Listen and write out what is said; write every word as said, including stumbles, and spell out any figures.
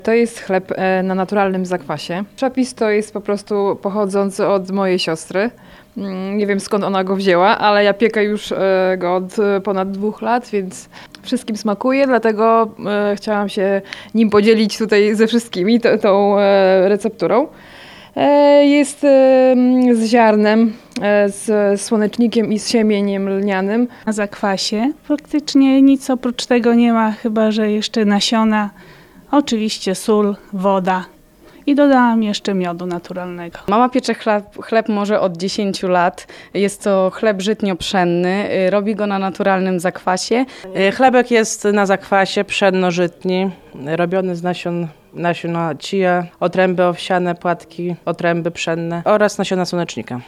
To jest chleb e, na naturalnym zakwasie. Przepis to jest po prostu pochodzący od mojej siostry. Mm, Nie wiem skąd ona go wzięła, ale ja piekę już e, go od e, ponad dwóch lat, więc wszystkim smakuje, dlatego e, chciałam się nim podzielić tutaj ze wszystkimi t- tą e, recepturą. E, Jest e, z ziarnem, e, z słonecznikiem i z siemieniem lnianym. Na zakwasie praktycznie nic oprócz tego nie ma, chyba że jeszcze nasiona, oczywiście sól, woda i dodałam jeszcze miodu naturalnego. Mama piecze chleb, chleb może od dziesięciu lat. Jest to chleb żytnio-pszenny. Y, Robi go na naturalnym zakwasie. Y, Chlebek jest na zakwasie pszenno-żytni, robiony z nasion, nasiona chia, otręby owsiane, płatki, otręby pszenne oraz nasiona słonecznika.